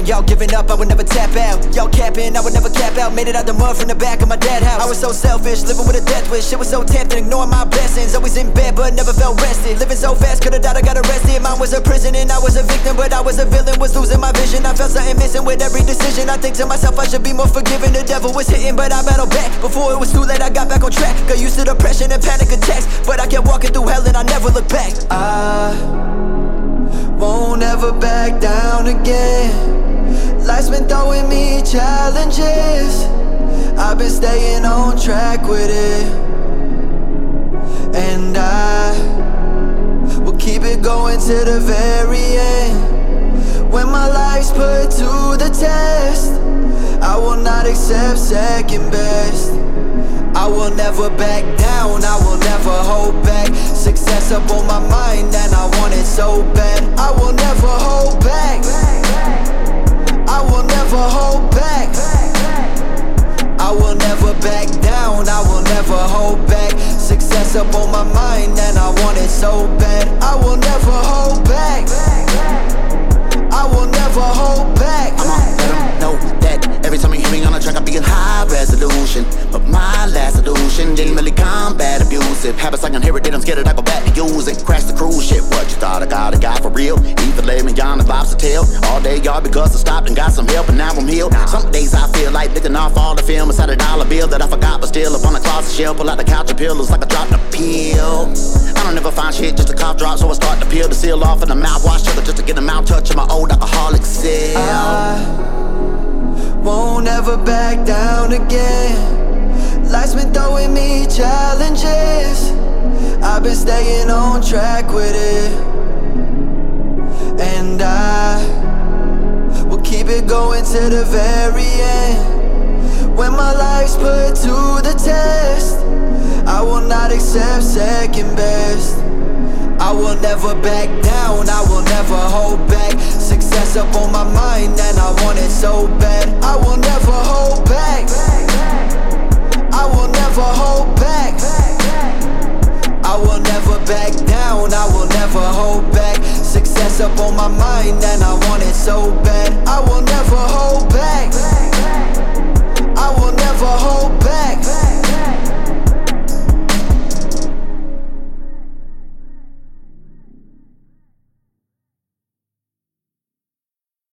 Y'all giving up, I would never tap out. Y'all capping, I would never cap out. Made it out the mud from the back of my dad's house. I was so selfish, living with a death wish. Shit was so tempting, ignoring my blessings. Always in bed, but never felt rested. Living so fast, could've died, I got arrested. Mine was a prison and I was a victim, but I was a villain, was losing my vision. I felt something missing with every decision. I think to myself I should be more forgiving. The devil was hitting, but I battled back. Before it was too late, I got back on track. Got used to depression and panic attacks, but I kept walking through hell and I never looked back. I won't ever back down again. Life's been throwing me challenges. I've been staying on track with it, and I will keep it going to the very end. When my life's put to the test, I will not accept second best. I will never back down, I will never hold back. Success up on my mind and I want it so bad. I will never hold back, I will never hold back. I will never back down, I will never hold back. Success up on my mind and I want it so bad. I will never hold back, I will never hold back. I'ma let 'em know that every time you hear me on the track I be in high resolution. But my last solution didn't really combat abusive habits. I can hear it, then I'm scared that I go back to use it. Crash the cruise ship, what you thought I got a guy for real? Either lay me on the lobster tail all day, y'all, because I stopped and got some help and now I'm healed. Some days I feel like licking off all the film inside a dollar bill that I forgot but still up on the closet shelf. Pull out the couch and pillows like I dropped a pill. I don't ever find shit, just a cough drop, so I start to peel the seal off in the mouthwash sugar just to get a mouth touch of my old alcoholic self. I won't ever back down again. Life's been throwing me challenges. I've been staying on track with it, and I will keep it going to the very end. When my life's put to the test, I will not accept second best. I will never back down, I will never hold back. Success up on my mind and I want it so bad. I will never hold back, I will never hold back. I will never back down, I will never hold back. Success up on my mind and I want it so bad. I will